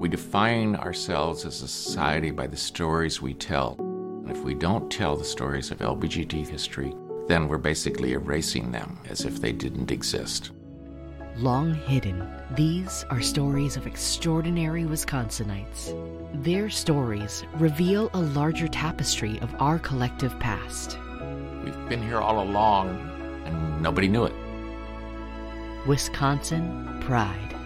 We define ourselves as a society by the stories we tell. And if we don't tell the stories of LBGT history, then we're basically erasing them as if they didn't exist. Long hidden, these are stories of extraordinary Wisconsinites. Their stories reveal a larger tapestry of our collective past. We've been here all along, and nobody knew it. Wisconsin Pride.